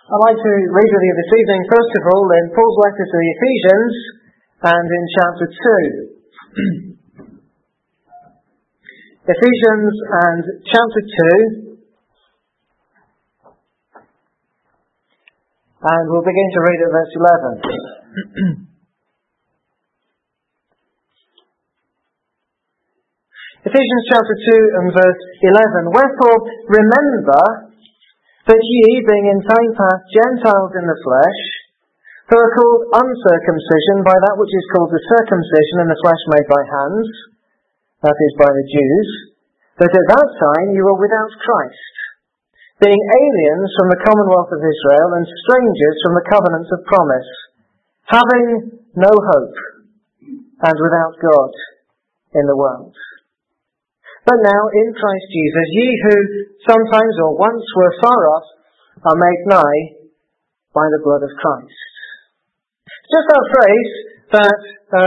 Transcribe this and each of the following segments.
I'd like to read with you this evening, first of all, in Paul's letter to the Ephesians, and in chapter 2. Ephesians and chapter 2, and we'll begin to read at verse 11. Ephesians chapter 2 and verse 11. Wherefore, remember that ye, being in time past Gentiles in the flesh, who are called uncircumcision by that which is called the circumcision in the flesh made by hands, that is, by the Jews, that at that time you were without Christ, being aliens from the commonwealth of Israel and strangers from the covenants of promise, having no hope and without God in the world. But now in Christ Jesus, ye who sometimes or once were far off are made nigh by the blood of Christ. Just that phrase that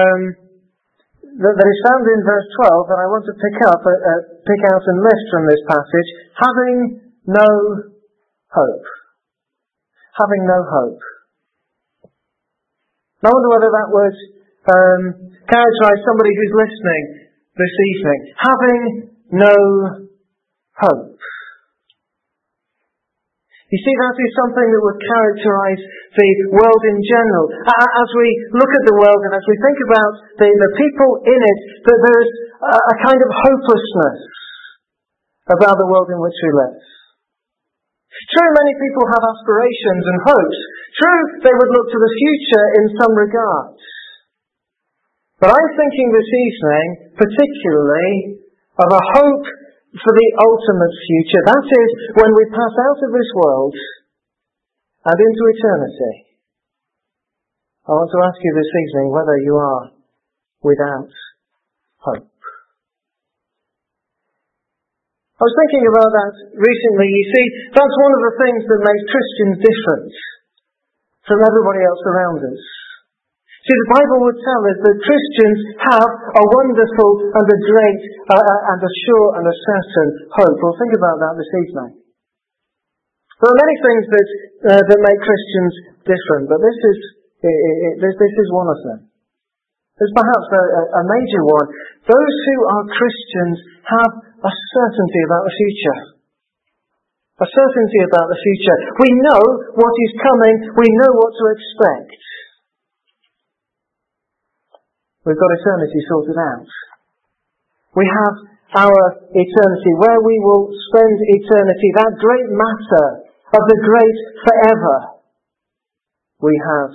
is found in verse 12 that I want to pick out and lift from this passage. Having no hope. Having no hope. I wonder whether that would characterize somebody who's listening this evening. Having no hope. You see, that is something that would characterize the world in general. As we look at the world and as we think about the people in it, that there is a kind of hopelessness about the world in which we live. True, many people have aspirations and hopes. True, they would look to the future in some regards. But I'm thinking this evening, particularly, of a hope for the ultimate future. That is, when we pass out of this world and into eternity. I want to ask you this evening whether you are without hope. I was thinking about that recently. You see, that's one of the things that makes Christians different from everybody else around us. See, the Bible would tell us that Christians have a wonderful and a great and a sure and a certain hope. We'll think about that this evening. There are many things that make Christians different, but this is one of them. There's perhaps a major one. Those who are Christians have a certainty about the future. A certainty about the future. We know what is coming. We know what to expect. We've got eternity sorted out. We have our eternity, where we will spend eternity, that great matter of the great forever. We have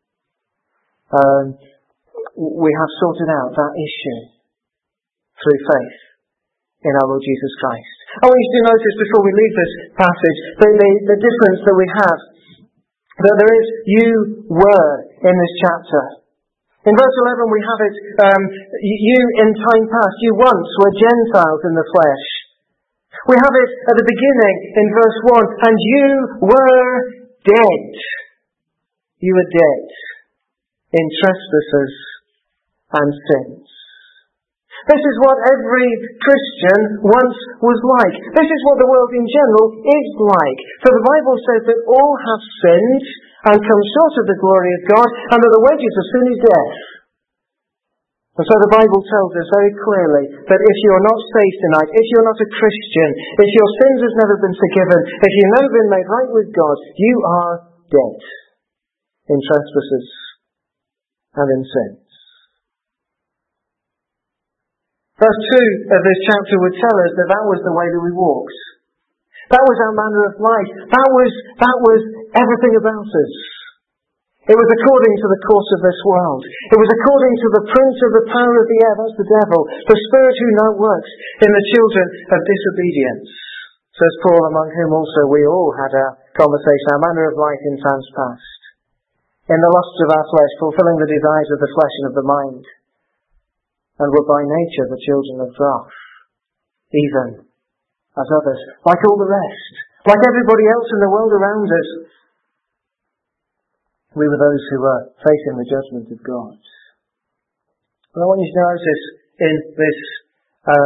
sorted out that issue through faith in our Lord Jesus Christ. I want you to notice before we leave this passage the difference that we have. That there is you were in this chapter. In verse 11 we have it, you in time past, you once were Gentiles in the flesh. We have it at the beginning in verse 1, and you were dead. You were dead in trespasses and sins. This is what every Christian once was like. This is what the world in general is like. For the Bible says that all have sinned and come short of the glory of God, and that the wages of sin is death. And so the Bible tells us very clearly that if you're not saved tonight, if you're not a Christian, if your sins have never been forgiven, if you've never been made right with God, you are dead in trespasses and in sins. Verse 2 of this chapter would tell us that that was the way that we walked. That was our manner of life. That was everything about us. It was according to the course of this world. It was according to the prince of the power of the air, that's the devil, the spirit who now works in the children of disobedience. Says Paul, among whom also we all had our conversation, our manner of life in times past. In the lusts of our flesh, fulfilling the desires of the flesh and of the mind. And were by nature the children of wrath, even as others, like all the rest, like everybody else in the world around us. We were those who were facing the judgment of God. And I want you to notice in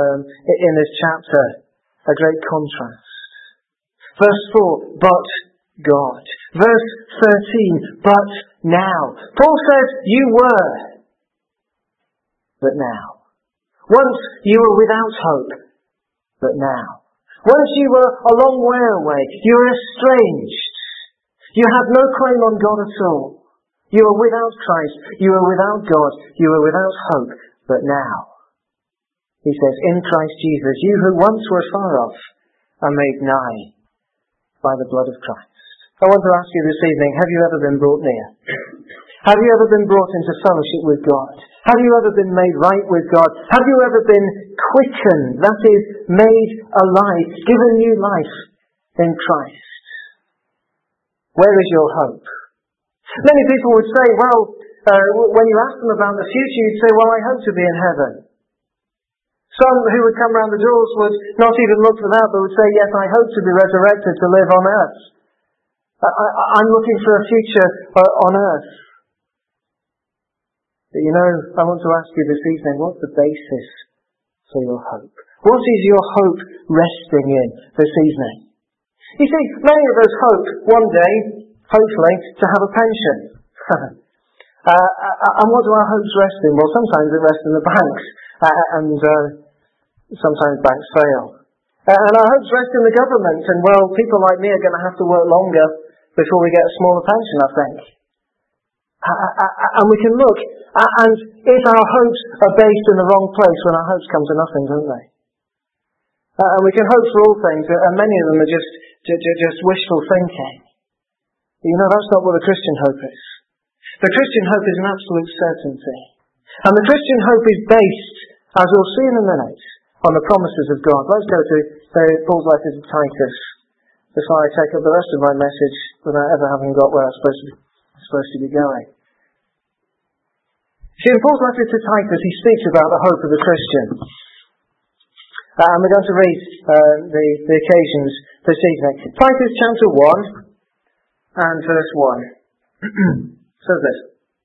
this chapter a great contrast. Verse 4, but God. Verse 13, but now. Paul says, you were, but now. Once you were without hope, but now. Once you were a long way away, you were estranged. You had no claim on God at all. You were without Christ, you were without God, you were without hope, but now. He says, in Christ Jesus, you who once were far off are made nigh by the blood of Christ. I want to ask you this evening, have you ever been brought near? Have you ever been brought into fellowship with God? Have you ever been made right with God? Have you ever been quickened, that is, made alive, given new life in Christ? Where is your hope? Many people would say, well, when you ask them about the future, you'd say, well, I hope to be in heaven. Some who would come round the doors would not even look for that, but would say, yes, I hope to be resurrected to live on earth. I'm looking for a future on earth. But you know, I want to ask you this evening, what's the basis for your hope? What is your hope resting in this evening? You see, many of us hope one day, hopefully, to have a pension. And what do our hopes rest in? Well, sometimes it rests in the banks, and sometimes banks fail. And our hopes rest in the government, and well, people like me are going to have to work longer before we get a smaller pension, I think. And we can look, and if our hopes are based in the wrong place, when our hopes come to nothing, don't they? And we can hope for all things, and many of them are just wishful thinking. But you know, that's not what the Christian hope is. The Christian hope is an absolute certainty. And the Christian hope is based, as we'll see in a minute, on the promises of God. Let's go to Paul's letter to Titus, before I take up the rest of my message without ever having got where I'm supposed to be going. See, in Paul's letter to Titus, he speaks about the hope of the Christian. And we're going to read the occasions this evening. Titus chapter 1 and verse 1 says this.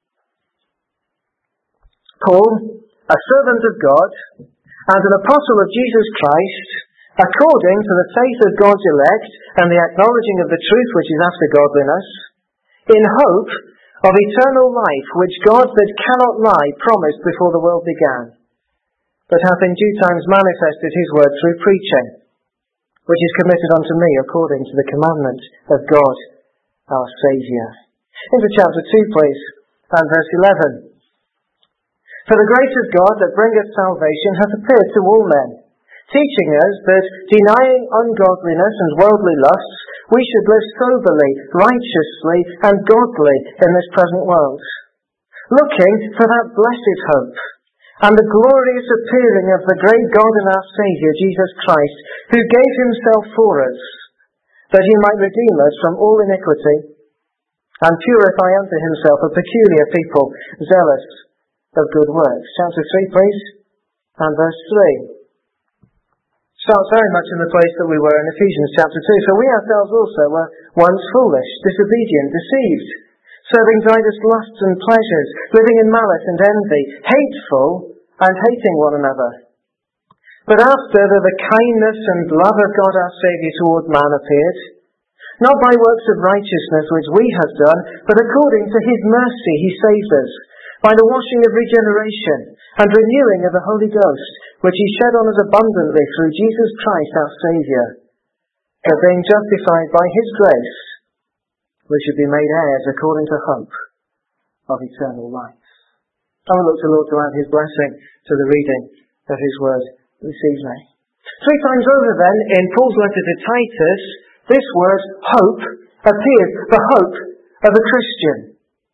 Paul, a servant of God and an apostle of Jesus Christ, according to the faith of God's elect and the acknowledging of the truth which is after godliness, in hope of eternal life which God that cannot lie promised before the world began, but hath in due times manifested his word through preaching, which is committed unto me according to the commandment of God our Saviour. Into chapter 2, please, and verse 11. For the grace of God that bringeth salvation hath appeared to all men, teaching us that, denying ungodliness and worldly lusts, we should live soberly, righteously, and godly in this present world, looking for that blessed hope, and the glorious appearing of the great God and our Saviour, Jesus Christ, who gave himself for us, that he might redeem us from all iniquity, and purify unto himself a peculiar people, zealous of good works. Chapter 3, please, and verse 3. Starts very much in the place that we were in Ephesians chapter 2. For we ourselves also were once foolish, disobedient, deceived, serving diverse lusts and pleasures, living in malice and envy, hateful and hating one another. But after the kindness and love of God our Saviour toward man appeared, not by works of righteousness which we have done, but according to his mercy he saved us, by the washing of regeneration and renewing of the Holy Ghost, which he shed on us abundantly through Jesus Christ our Saviour, that being justified by his grace, we should be made heirs according to hope of eternal life. I will look to the Lord to add his blessing to the reading of his word this evening. 3 times over then, in Paul's letter to Titus, this word hope appears, the hope of a Christian.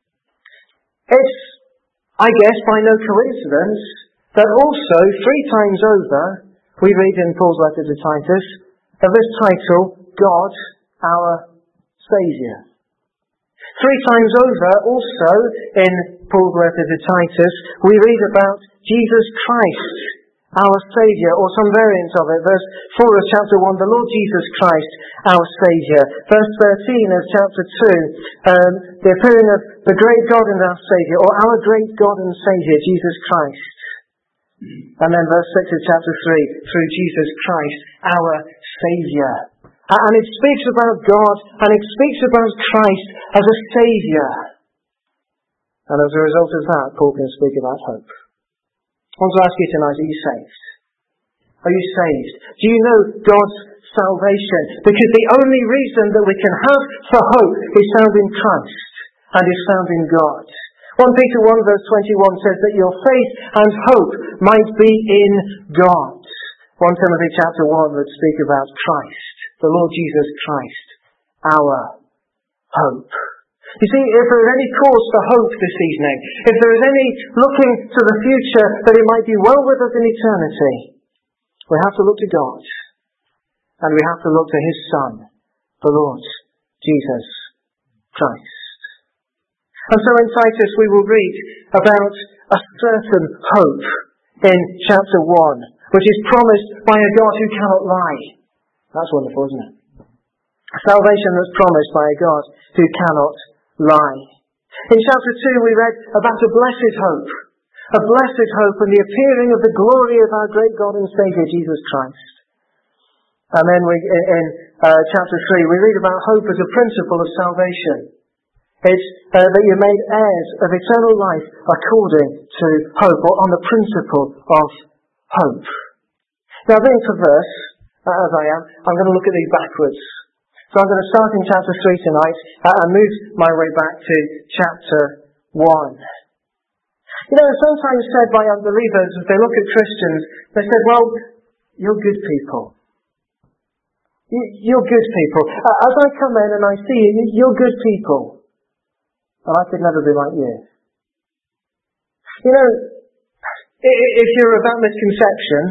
It's, I guess, by no coincidence that also 3 times over we read in Paul's letter to Titus of this title, God our Saviour. 3 times over also in Paul's letter to Titus we read about Jesus Christ our Saviour, or some variant of it. Verse 4 of chapter 1, the Lord Jesus Christ our Saviour. Verse 13 of chapter 2, the appearing of the great God and our Saviour, or our great God and Saviour, Jesus Christ. And then verse 6 of chapter 3, through Jesus Christ, our Saviour. And it speaks about God, and it speaks about Christ as a Saviour. And as a result of that, Paul can speak about hope. I want to ask you tonight, are you saved? Are you saved? Do you know God's salvation? Because the only reason that we can have for hope is found in Christ and is found in God. 1 Peter 1 verse 21 says that your faith and hope might be in God. 1 Timothy chapter 1 would speak about Christ, the Lord Jesus Christ, our hope. You see, if there is any cause for hope this evening, if there is any looking to the future that it might be well with us in eternity, we have to look to God, and we have to look to His Son, the Lord Jesus Christ. And so in Titus we will read about a certain hope in chapter 1, which is promised by a God who cannot lie. That's wonderful, isn't it? Salvation that's promised by a God who cannot lie. In chapter 2 we read about a blessed hope and the appearing of the glory of our great God and Saviour, Jesus Christ. And then in chapter 3 we read about hope as a principle of salvation. It's that you're made heirs of eternal life according to hope, or on the principle of hope. Now being perverse, as I am, I'm going to look at these backwards. So I'm going to start in chapter 3 tonight and move my way back to chapter 1. You know, it's sometimes said by unbelievers, as they look at Christians, they say, well, you're good people. You're good people. As I come in and I see you, you're good people. And I could never be like you. You know, if you're of that misconception,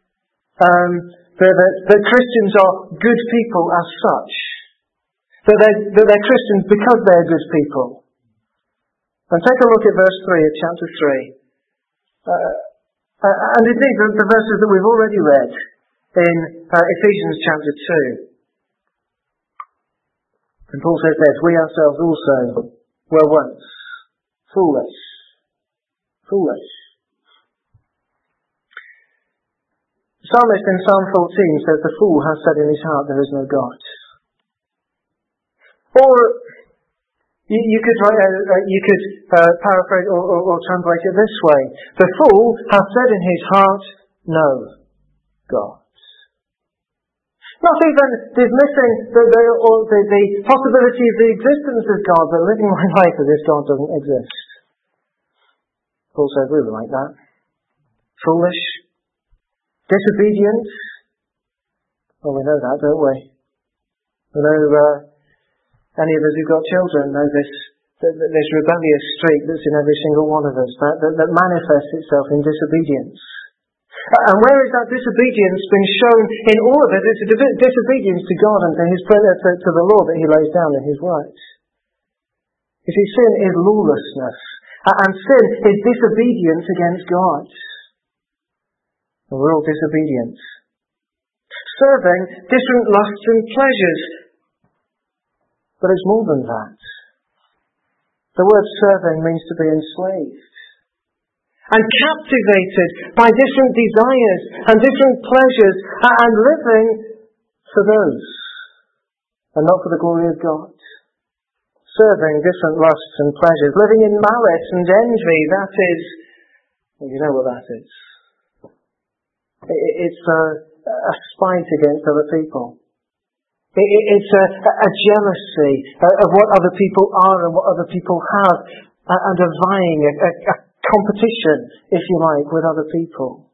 that Christians are good people as such, that they're Christians because they're good people. And take a look at verse 3 of chapter 3. And indeed, the verses that we've already read in Ephesians chapter 2. And Paul says this, we ourselves also were once foolish. The psalmist in Psalm 14 says, the fool has said in his heart, there is no God. Or you could paraphrase or translate it this way. The fool has said in his heart, no God. Not even dismissing the possibility of the existence of God, but living my life as if God doesn't exist. Paul says we were like that. Foolish. Disobedient. Well, we know that, don't we? We know any of us who've got children know this rebellious streak that's in every single one of us, that manifests itself in disobedience. And where is that disobedience been shown in all of it? It's a disobedience to God and to the law that He lays down in His word. You see, sin is lawlessness, and sin is disobedience against God. And we're all disobedient. Serving different lusts and pleasures. But it's more than that. The word serving means to be enslaved and captivated by different desires and different pleasures and living for those and not for the glory of God. Serving different lusts and pleasures, living in malice and envy, that is, well, you know what that is. It's a spite against other people. It's a jealousy of what other people are and what other people have, and a vying, a competition, if you like, with other people.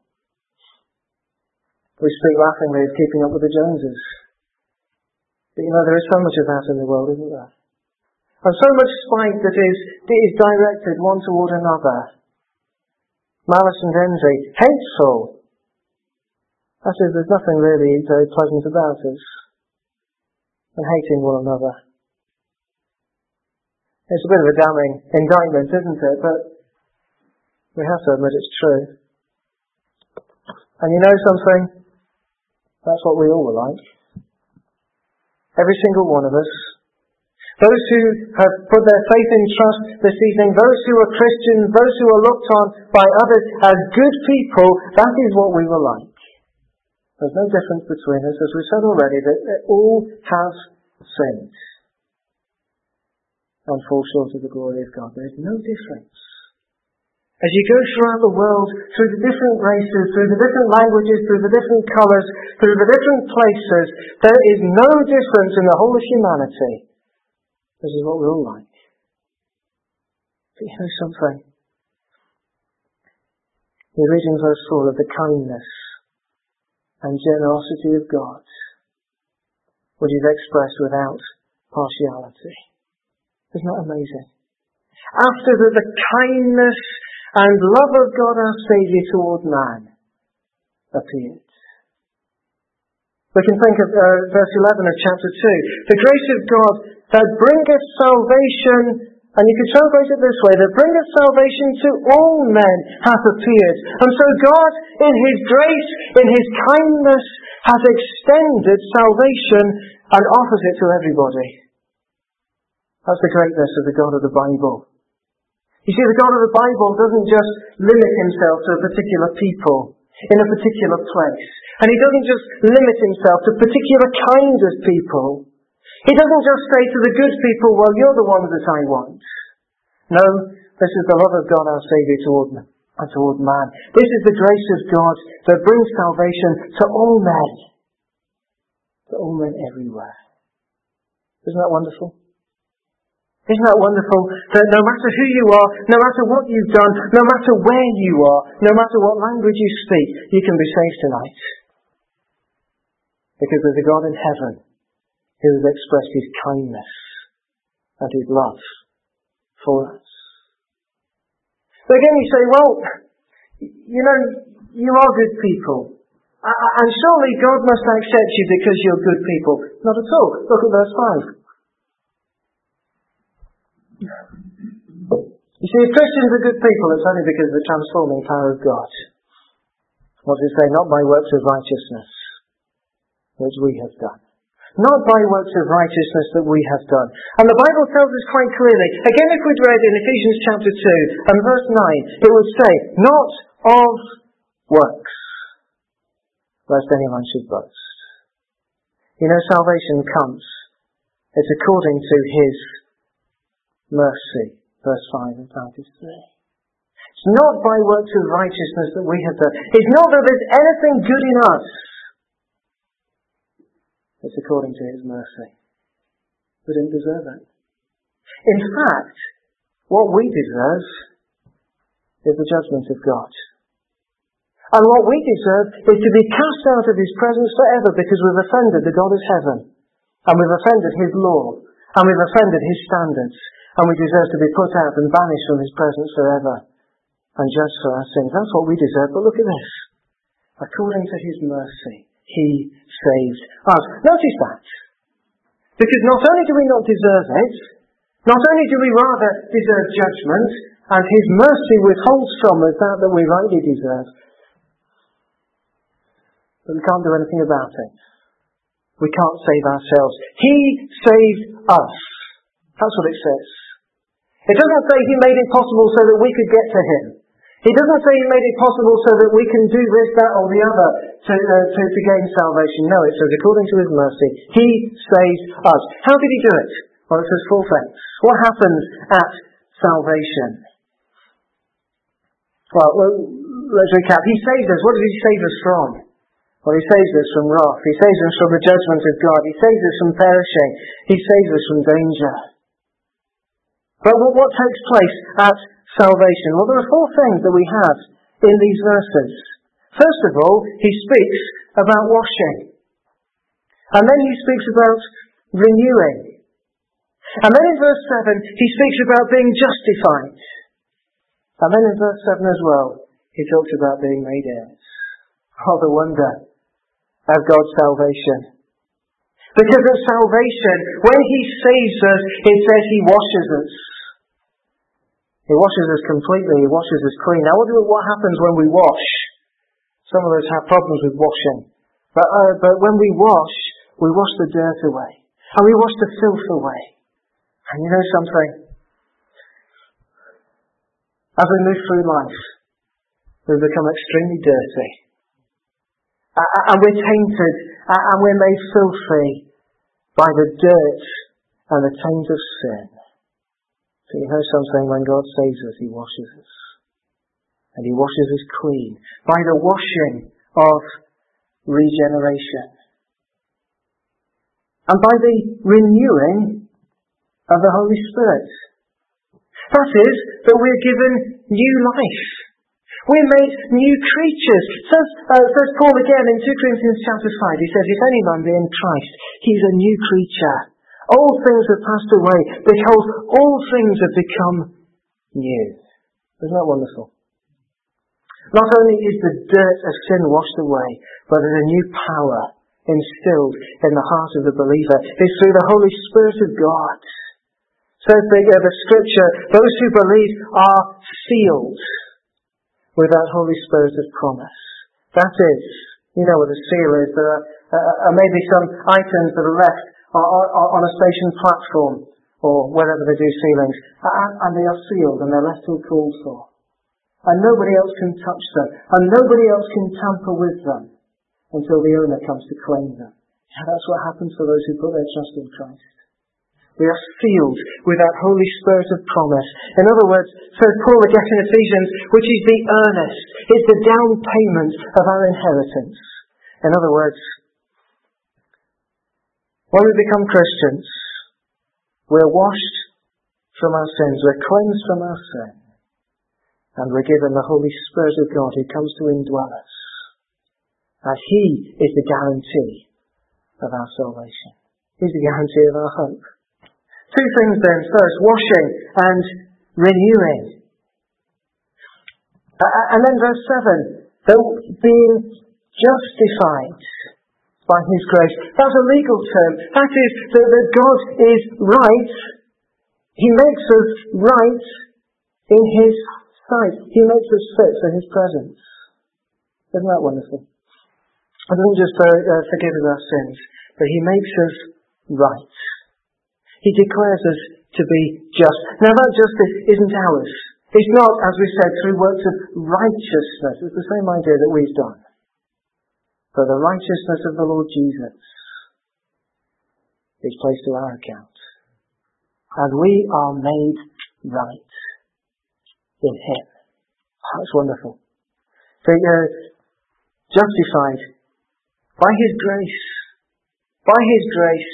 We speak laughingly of keeping up with the Joneses. But you know, there is so much of that in the world, isn't there? And so much spite that is directed one toward another. Malice and envy, hateful. That is, there's nothing really very pleasant about us. And hating one another. It's a bit of a damning indictment, isn't it? But we have to admit it's true. And you know something? That's what we all were like. Every single one of us. Those who have put their faith in trust this evening, those who are Christians, those who are looked on by others as good people, that is what we were like. There's no difference between us, as we said already, that all have sinned and fall short of the glory of God. There is no difference. As you go throughout the world, through the different races, through the different languages, through the different colours, through the different places, there is no difference in the whole of humanity. This is what we're all like. But you know something? We read in verse 4 of the kindness and generosity of God, which is expressed without partiality. Isn't that amazing? After the kindness and love of God our Saviour toward man appeared. We can think of verse 11 of chapter 2. The grace of God that bringeth salvation, and you can translate it this way, that bringeth salvation to all men hath appeared. And so God, in His grace, in His kindness, has extended salvation and offers it to everybody. That's the greatness of the God of the Bible. You see, the God of the Bible doesn't just limit Himself to a particular people in a particular place. And He doesn't just limit Himself to particular kinds of people. He doesn't just say to the good people, well, you're the ones that I want. No, this is the love of God our Saviour toward man. This is the grace of God that brings salvation to all men. To all men everywhere. Isn't that wonderful? Isn't that wonderful that no matter who you are, no matter what you've done, no matter where you are, no matter what language you speak, you can be saved tonight. Because there's a God in heaven who has expressed His kindness and His love for us. But again you say, well, you know, you are good people. And surely God must accept you because you're good people. Not at all. Look at verse 5. You see, if Christians are good people, it's only because of the transforming power of God. What does it say? Not by works of righteousness, which we have done. Not by works of righteousness that we have done. And the Bible tells us quite clearly, again if we'd read in Ephesians chapter 2 and verse 9, it would say, not of works, lest anyone should boast. You know, salvation comes. It's according to His mercy. Verse 5 and 23. It's not by works of righteousness that we have done. It's not that there's anything good in us. It's according to His mercy. We didn't deserve it. In fact, what we deserve is the judgment of God. And what we deserve is to be cast out of His presence forever because we've offended the God of heaven. And we've offended His law. And we've offended His standards. And we deserve to be put out and banished from His presence forever and judged for our sins. That's what we deserve. But look at this. According to His mercy, He saved us. Notice that. Because not only do we not deserve it, not only do we rather deserve judgment, and His mercy withholds from us that we rightly deserve, but we can't do anything about it. We can't save ourselves. He saved us. That's what it says. It doesn't say He made it possible so that we could get to Him. He doesn't say He made it possible so that we can do this, that or the other to gain salvation. No, it says according to His mercy, He saved us. How did He do it? Well, it says four things. What happens at salvation? Well, let's recap. He saved us. What did He save us from? Well, He saves us from wrath. He saves us from the judgment of God. He saves us from perishing. He saves us from danger. But what takes place at salvation? Well, there are four things that we have in these verses. First of all, He speaks about washing. And then He speaks about renewing. And then in verse 7, He speaks about being justified. And then in verse 7 as well, He talks about being made heirs. Oh, the wonder of God's salvation. Because at salvation, when He saves us, it says He washes us. He washes us completely. He washes us clean. Now, what happens when we wash? Some of us have problems with washing. But when we wash the dirt away. And we wash the filth away. And you know something? As we move through life, we become extremely dirty. And we're tainted, and we're made filthy by the dirt and the taint of sin. So you know something, when God saves us, He washes us. And He washes us clean by the washing of regeneration. And by the renewing of the Holy Spirit. That is, that we're given new life. We're made new creatures. Says Paul again in 2 Corinthians chapter 5. He says, if any man be in Christ, he's a new creature. All things have passed away. Behold, all things have become new. Isn't that wonderful? Not only is the dirt of sin washed away, but there's a new power instilled in the heart of the believer. It's through the Holy Spirit of God. Says the Scripture, those who believe are sealed with that Holy Spirit of promise. That is, you know what a seal is. There are maybe some items that are left on a station platform or wherever they do sealings, and they are sealed and they're left till called for. And nobody else can touch them, and nobody else can tamper with them until the owner comes to claim them. Yeah, that's what happens for those who put their trust in Christ. We are sealed with that Holy Spirit of promise. In other words, says Paul again in Ephesians, which is the earnest, it's the down payment of our inheritance. In other words, when we become Christians, we're washed from our sins, we're cleansed from our sin, and we're given the Holy Spirit of God who comes to indwell us. And He is the guarantee of our salvation. He's the guarantee of our hope. Two things then. First, washing and renewing. And then verse 7, though being justified by His grace. That's a legal term. That is, that God is right. He makes us right in His sight. He makes us fit for His presence. Isn't that wonderful? He doesn't just forgive us our sins, but He makes us right. He declares us to be just. Now that justice isn't ours. It's not, as we said, through works of righteousness. It's the same idea that we've done. But the righteousness of the Lord Jesus is placed to our account. And we are made right in Him. Oh, that's wonderful. So justified by His grace. By His grace.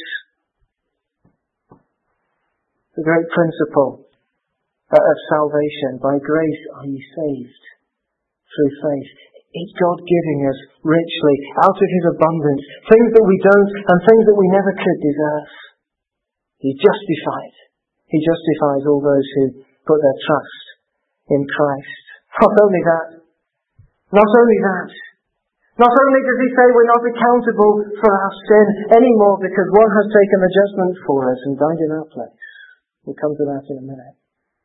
The great principle of salvation. By grace are ye saved through faith. It's God giving us richly, out of His abundance, things that we don't and things that we never could deserve. He justified. He justifies all those who put their trust in Christ. Not only that. Not only that. Not only does He say we're not accountable for our sin anymore because one has taken the judgment for us and died in our place. We'll come to that in a minute.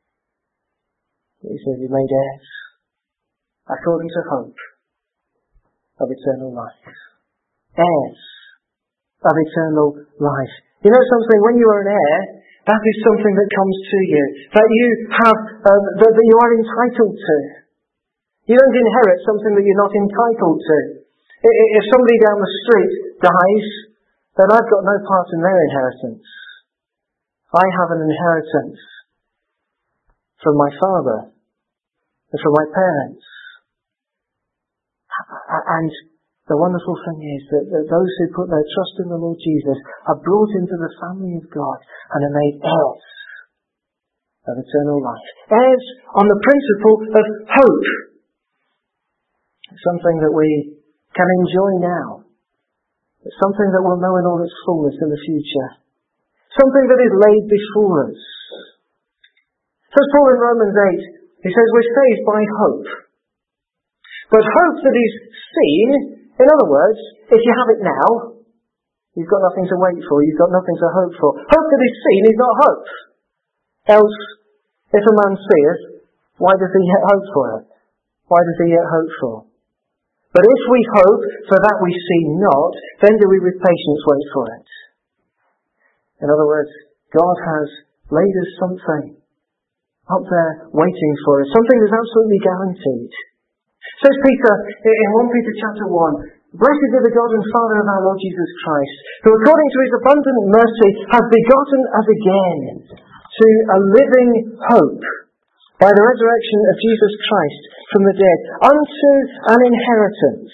He says He made heirs according to hope of eternal life. Heirs of eternal life. You know something? When you are an heir, that is something that comes to you. That you have, that you are entitled to. You don't inherit something that you're not entitled to. If somebody down the street dies, then I've got no part in their inheritance. I have an inheritance from my father and from my parents. And the wonderful thing is that those who put their trust in the Lord Jesus are brought into the family of God and are made heirs of eternal life. Heirs on the principle of hope. Something that we can enjoy now. It's something that we'll know in all its fullness in the future. Something that is laid before us. Says Paul in Romans 8, he says we're saved by hope. But hope that is seen, in other words, if you have it now, you've got nothing to wait for, you've got nothing to hope for. Hope that is seen is not hope. Else, if a man seeth, why does he yet hope for it? Why does he yet hope for? But if we hope for that we see not, then do we with patience wait for it. In other words, God has laid us something up there waiting for us. Something that's absolutely guaranteed. Says Peter in 1 Peter chapter 1, Blessed be the God and Father of our Lord Jesus Christ, who according to his abundant mercy has begotten us again to a living hope by the resurrection of Jesus Christ from the dead, unto an inheritance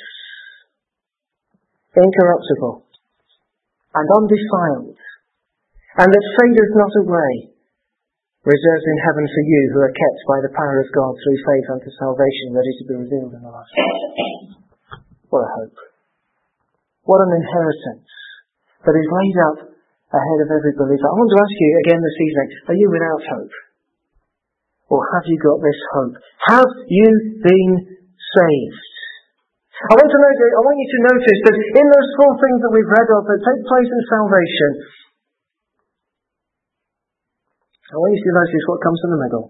incorruptible and undefiled, and that fadeth not away, reserved in heaven for you who are kept by the power of God through faith unto salvation, ready to be revealed in the last day. What a hope. What an inheritance that is laid up ahead of every believer. I want to ask you again this evening, are you without hope? Or have you got this hope? Have you been saved? I want you to notice that in those four things that we've read of that take place in salvation, I want you to notice what comes in the middle.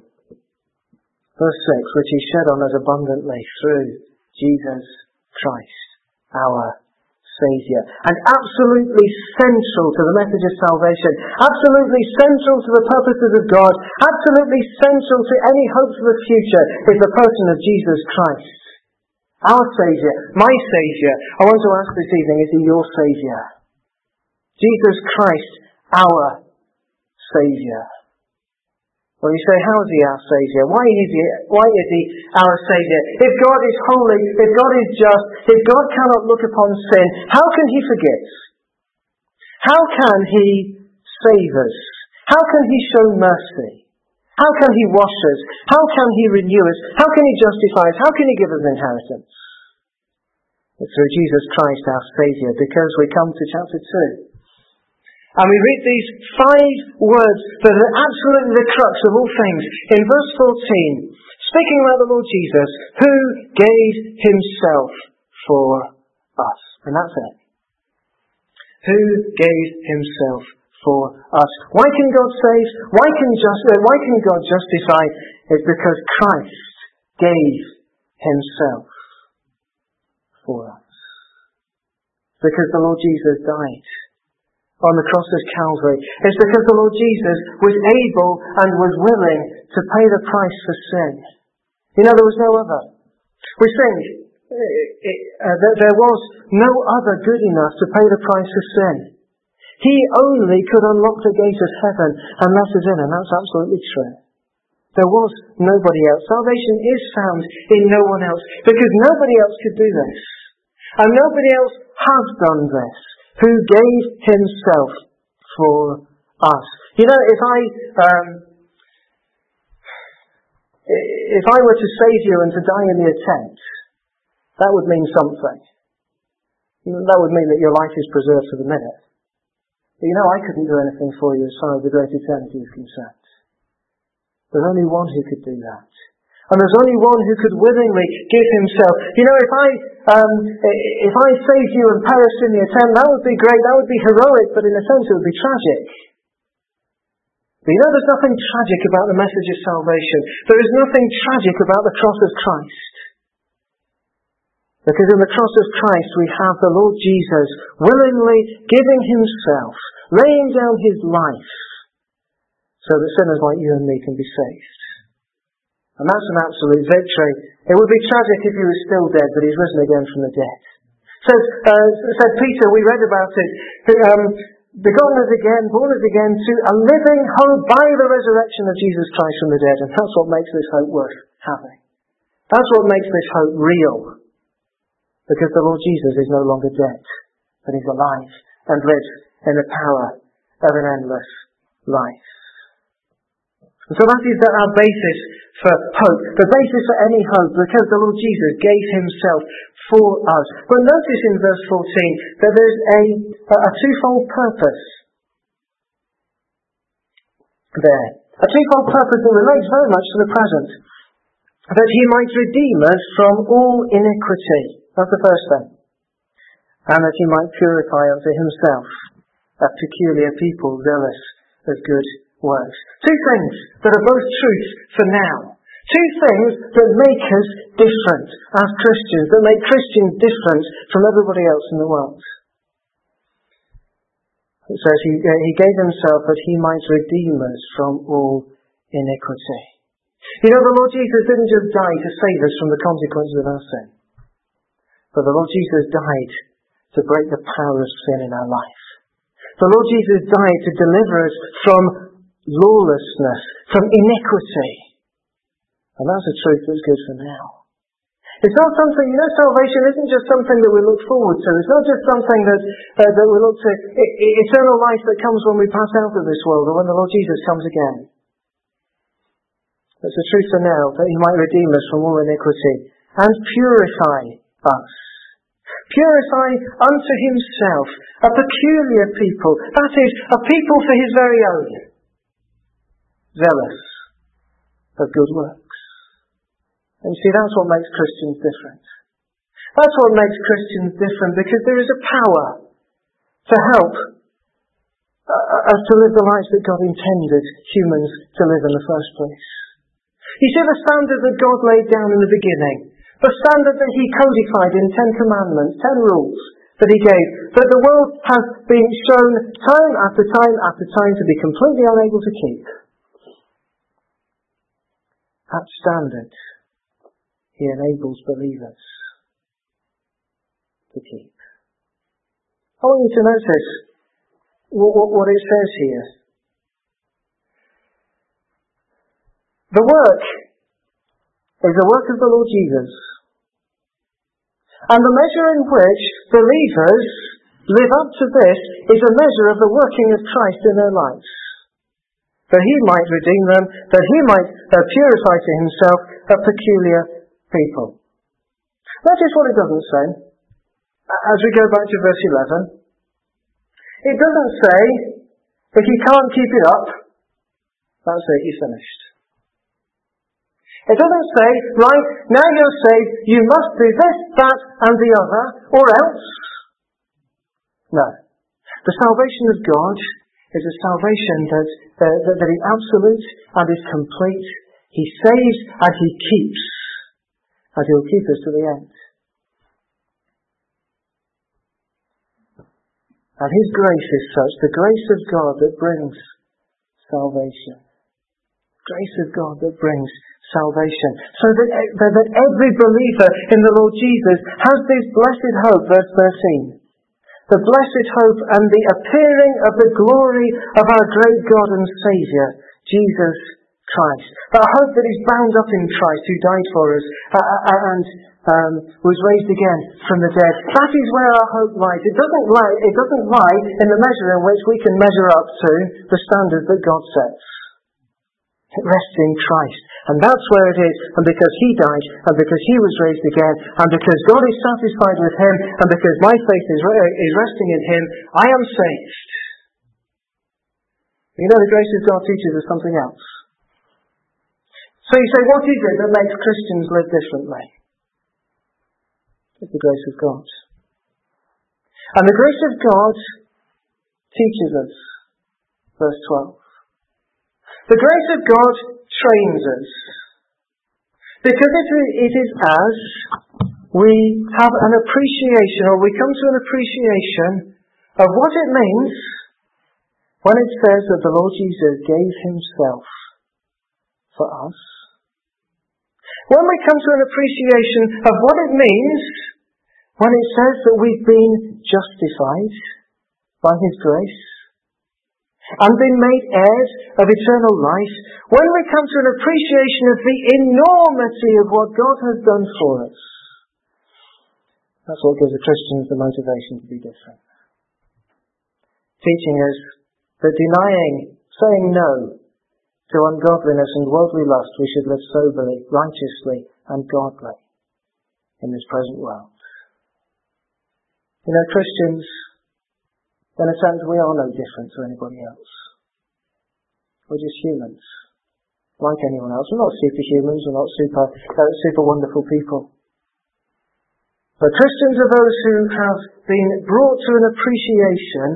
Verse 6, which he shed on us abundantly through Jesus Christ, our Saviour. And absolutely central to the message of salvation, absolutely central to the purposes of God, absolutely central to any hope for the future is the person of Jesus Christ. Our Saviour, my Saviour. I want to ask this evening, is he your Saviour? Jesus Christ, our Saviour. Well, you say, how is he our Saviour? Why is he our Saviour? If God is holy, if God is just, if God cannot look upon sin, how can he forgive? How can he save us? How can he show mercy? How can he wash us? How can he renew us? How can he justify us? How can he give us inheritance? It's through Jesus Christ, our Saviour, because we come to chapter 2. And we read these 5 words that are absolutely the crux of all things. In verse 14, speaking about the Lord Jesus, who gave himself for us. And that's it. Who gave himself for us. Why can God save? Why can God justify? It's because Christ gave himself for us. Because the Lord Jesus died on the cross of Calvary. It's because the Lord Jesus was able and was willing to pay the price for sin. You know, there was no other. We sing, there was no other good enough to pay the price for sin. He only could unlock the gate of heaven and let us in, and that's absolutely true. There was nobody else. Salvation is found in no one else, because nobody else could do this. And nobody else has done this. Who gave himself for us. You know, if I were to save you and to die in the attempt, that would mean something. That would mean that your life is preserved for the minute. But you know, I couldn't do anything for you as far as the great eternity is concerned. There's only one who could do that. And there's only one who could willingly give himself. You know, if I saved you and perished in the attempt, that would be great, that would be heroic, but in a sense it would be tragic. But you know, there's nothing tragic about the message of salvation. There is nothing tragic about the cross of Christ. Because in the cross of Christ we have the Lord Jesus willingly giving himself, laying down his life, so that sinners like you and me can be saved. And that's an absolute victory. It would be tragic if he was still dead, but he's risen again from the dead. Said Peter, we read about it, begotten as again, born as again, to a living hope by the resurrection of Jesus Christ from the dead. And that's what makes this hope worth having. That's what makes this hope real. Because the Lord Jesus is no longer dead, but he's alive and lives in the power of an endless life. And so that is our basis for hope, the basis for any hope, because the Lord Jesus gave himself for us. But notice in verse 14 that there's a twofold purpose there. A twofold purpose that relates very much to the present. That he might redeem us from all iniquity. That's the first thing. And that he might purify unto himself a peculiar people zealous of good works. Two things that are both truths for now. Two things that make us different as Christians, that make Christians different from everybody else in the world. It says he gave himself that he might redeem us from all iniquity. You know, the Lord Jesus didn't just die to save us from the consequences of our sin. But the Lord Jesus died to break the power of sin in our life. The Lord Jesus died to deliver us from lawlessness, from iniquity. And that's a truth that's good for now. It's not something, salvation isn't just something that we look forward to. It's not just something that we look to, eternal life that comes when we pass out of this world or when the Lord Jesus comes again. It's a truth for now, that He might redeem us from all iniquity and purify us. Purify unto Himself a peculiar people, that is, a people for His very own, zealous of good works. And you see, that's what makes Christians different. That's what makes Christians different, because there is a power to help us to live the lives that God intended humans to live in the first place. You see, the standard that God laid down in the beginning, the standard that He codified in 10 commandments, 10 rules that He gave, that the world has been shown time after time after time to be completely unable to keep. That standard He enables believers to keep. I want you to notice what it says here. The work is the work of the Lord Jesus. And the measure in which believers live up to this is a measure of the working of Christ in their lives. That He might redeem them, that He might purify to Himself a peculiar people. Notice what it doesn't say. As we go back to verse 11. It doesn't say, if you can't keep it up, that's it, you're finished. It doesn't say, right, now you're saved, you must do this, that, and the other, or else. No. The salvation of God is a salvation that is absolute and is complete. He saves and He keeps. And He'll keep us to the end. And His grace is such, the grace of God that brings salvation. Grace of God that brings salvation. So that every believer in the Lord Jesus has this blessed hope, verse 13. The blessed hope and the appearing of the glory of our great God and Saviour, Jesus Christ. That hope that is bound up in Christ, who died for us and was raised again from the dead. That is where our hope lies. It doesn't lie in the measure in which we can measure up to the standard that God sets. It rests in Christ. And that's where it is. And because He died, and because He was raised again, and because God is satisfied with Him, and because my faith is resting in Him, I am saved. You know, the grace of God teaches us something else. So you say, what is it that makes Christians live differently? It's the grace of God. And the grace of God teaches us. Verse 12. The grace of God trains us. Because it is as we have an appreciation, or we come to an appreciation of what it means when it says that the Lord Jesus gave Himself for us. When we come to an appreciation of what it means when it says that we've been justified by His grace and been made heirs of eternal life, when we come to an appreciation of the enormity of what God has done for us, that's what gives the Christians the motivation to be different. Teaching us that saying no to ungodliness and worldly lust, we should live soberly, righteously, and godly in this present world. You know, Christians, in a sense, we are no different to anybody else. We're just humans, like anyone else. We're not superhumans, we're not super wonderful people. But Christians are those who have been brought to an appreciation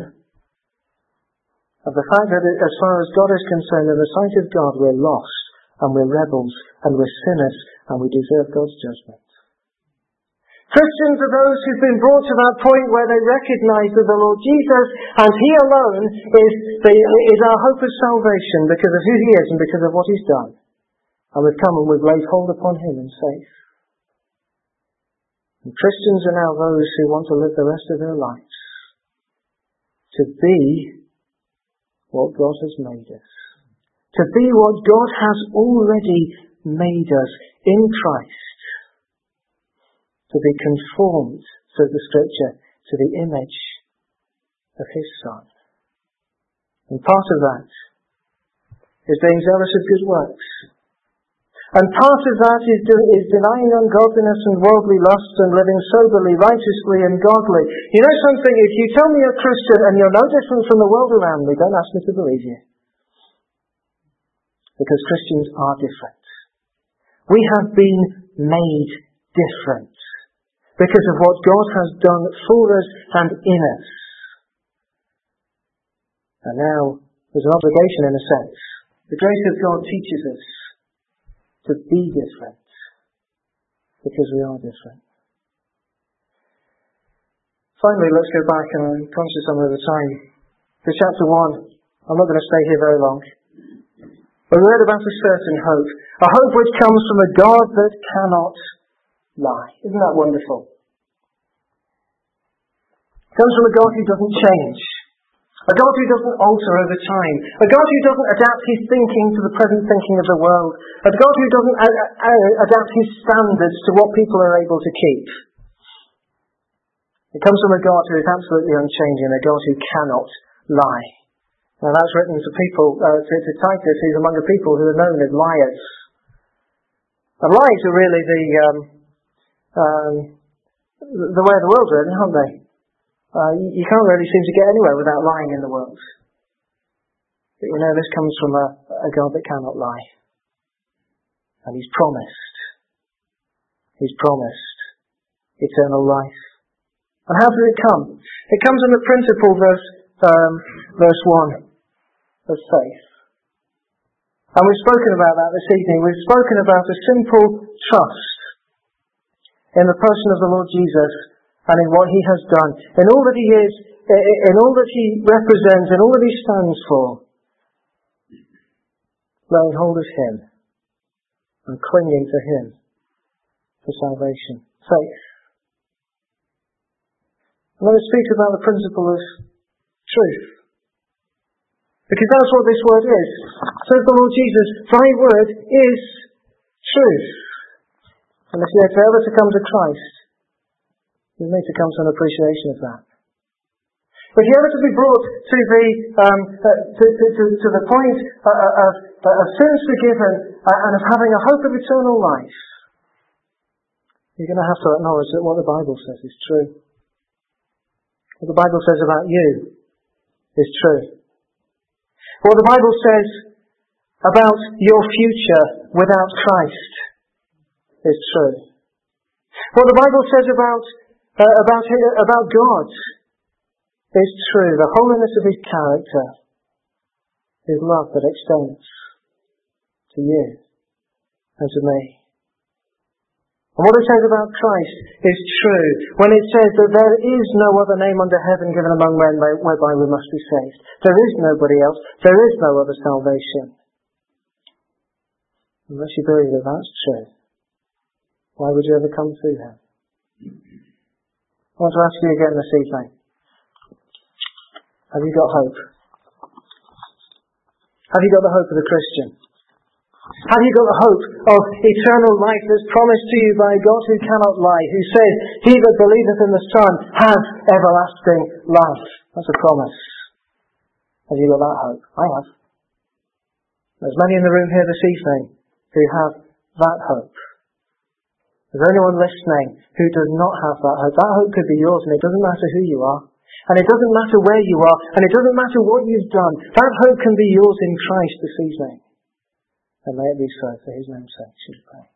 of the fact that as far as God is concerned, in the sight of God, we're lost, and we're rebels, and we're sinners, and we deserve God's judgment. Christians are those who've been brought to that point where they recognise that the Lord Jesus, and He alone, is our hope of salvation because of who He is and because of what He's done. And we've come and we've laid hold upon Him in faith. And Christians are now those who want to live the rest of their lives to be what God has made us. To be what God has already made us in Christ. To be conformed, says the Scripture, to the image of His Son. And part of that is being zealous of good works. And part of that is denying ungodliness and worldly lusts and living soberly, righteously and godly. You know something, if you tell me you're Christian and you're no different from the world around me, don't ask me to believe you. Because Christians are different. We have been made different because of what God has done for us and in us. And now, there's an obligation in a sense. The grace of God teaches us to be different because we are different. Finally, let's go back, and I'm conscious I'm over time, to chapter 1. I'm not going to stay here very long. But we read about a certain hope. A hope which comes from a God that cannot lie. Isn't that wonderful? It comes from a God who doesn't change. A God who doesn't alter over time. A God who doesn't adapt His thinking to the present thinking of the world. A God who doesn't adapt His standards to what people are able to keep. It comes from a God who is absolutely unchanging, a God who cannot lie. Now that's written to people, to Titus, who's among the people who are known as liars. And lies are really the way of the world, really, aren't they? You can't really seem to get anywhere without lying in the world. But you know, this comes from a God that cannot lie. And He's promised eternal life. And how does it come? It comes in the principle, verse 1, of faith. And we've spoken about that this evening. We've spoken about a simple trust in the person of the Lord Jesus and in what He has done, in all that He is, in all that He represents, in all that He stands for. Laying hold of Him and clinging to Him for salvation. Faith. Let us speak about the principle of truth. Because that's what this word is. Says the Lord Jesus, Thy word is truth. And if you are ever to come to Christ, you need to come to an appreciation of that. If you're ever to be brought to the point of sins forgiven and of having a hope of eternal life, you're going to have to acknowledge that what the Bible says is true. What the Bible says about you is true. What the Bible says about your future without Christ is true. What the Bible says about God is true. The holiness of His character, His love that extends to you and to me. And what it says about Christ is true when it says that there is no other name under heaven given among men whereby we must be saved. There is nobody else. There is no other salvation. Unless you believe that that's true, why would you ever come through Him? I want to ask you again this evening. Have you got hope? Have you got the hope of the Christian? Have you got the hope of eternal life that's promised to you by God who cannot lie, who says, He that believeth in the Son has everlasting life? That's a promise. Have you got that hope? I have. There's many in the room here this evening who have that hope. Is there anyone listening who does not have that hope? That hope could be yours, and it doesn't matter who you are. And it doesn't matter where you are, and it doesn't matter what you've done. That hope can be yours in Christ this evening. And may it be so for His name's sake, should we pray.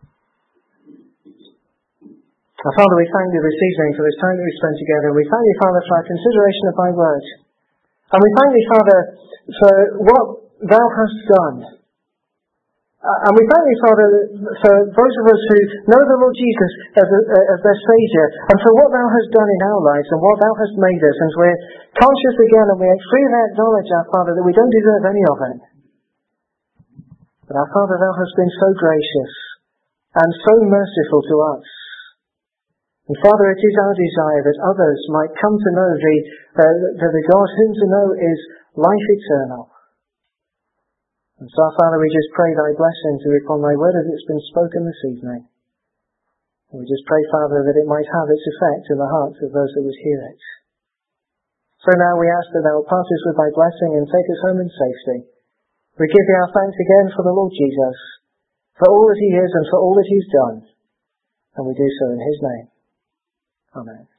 Our Father, we thank You this evening for this time that we spent together. We thank You, Father, for our consideration of Thy word. And we thank You, Father, for what Thou hast done. And we thank You, Father, for those of us who know the Lord Jesus as their Saviour, and for what Thou hast done in our lives and what Thou hast made us. And we're conscious again, and we freely acknowledge, our Father, that we don't deserve any of it. But our Father, Thou hast been so gracious and so merciful to us And Father, it is our desire that others might come to know the God whom to know is life eternal. And so, Father, we just pray thy blessing to be upon thy word as it's been spoken this evening. And we just pray, Father, that it might have its effect in the hearts of those that would hear it. So now we ask that thou wilt part us with thy blessing and take us home in safety. We give thee our thanks again for the Lord Jesus, for all that he is and for all that he's done. And we do so in his name. Amen.